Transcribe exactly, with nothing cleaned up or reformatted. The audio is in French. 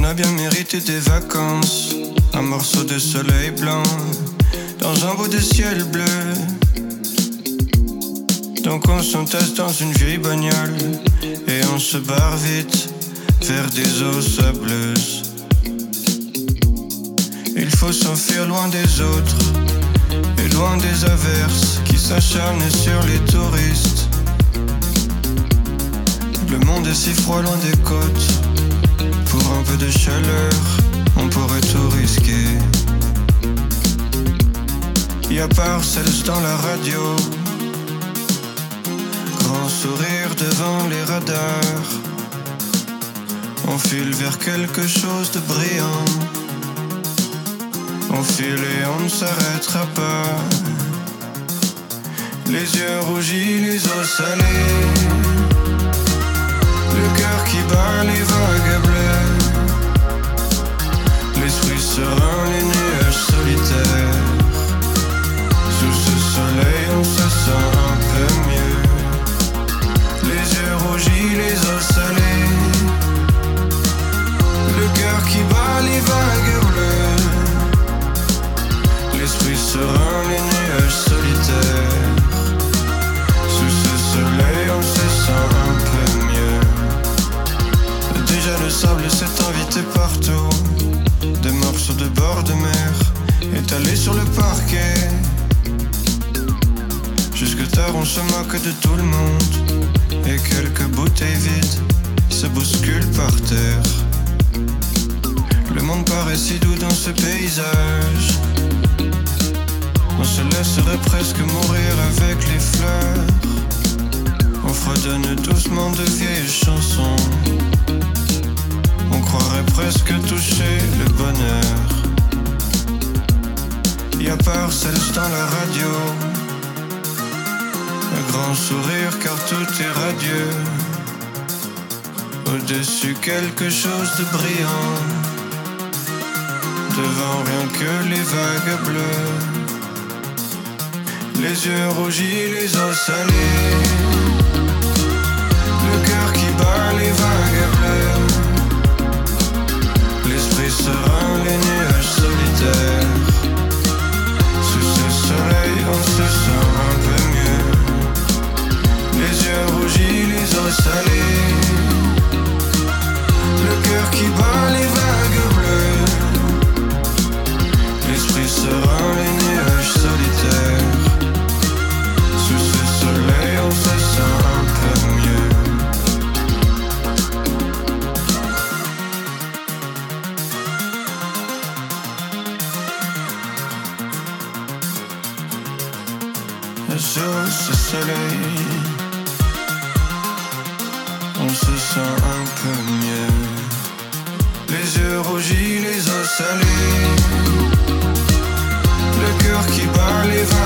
a bien mérité des vacances, un morceau de soleil blanc dans un bout de ciel bleu. Donc on s'entasse dans une vieille bagnole et on se barre vite vers des eaux sableuses. Il faut s'enfuir loin des autres et loin des averses qui s'acharnent sur les touristes. Le monde est si froid loin des côtes. Pour un peu de chaleur, on pourrait tout risquer. Y'a Parcells dans la radio, grand sourire devant les radars. On file vers quelque chose de brillant. On file et on ne s'arrêtera pas. Les yeux rougis, les os salés, le cœur qui bat, les vagues bleues, l'esprit serein, les nuages solitaires. Sous ce soleil on se sent un peu mieux. Les yeux rougis, les os salés, le cœur qui bat, les vagues bleues, l'esprit serein, les nuages solitaires. Sous ce soleil on se sent un peu mieux. Déjà le sable s'est invité partout, des morceaux de bord de mer étalés sur le parquet. Jusque tard on se moque de tout le monde et quelques bouteilles vides se bousculent par terre. Le monde paraît si doux dans ce paysage. On se laisserait presque mourir avec les fleurs. On fredonne doucement de vieilles chansons. On croirait presque toucher le bonheur. Y'a Parcells dans la radio, un grand sourire car tout est radieux. Au-dessus quelque chose de brillant, devant rien que les vagues bleues. Les yeux rougis, les os salés, le cœur qui bat, les vagues bleues, l'esprit serein, les nuages solitaires. Sous ce soleil on se sent un peu mieux. Les yeux rougis, les os salés, le cœur qui bat, les vagues bleues, l'esprit serein, les nuages solitaires. Sous ce soleil on se sent un peu mieux. Sous ce soleil on se sent un peu mieux. Les yeux rougis, les os salés, le cœur qui bat, les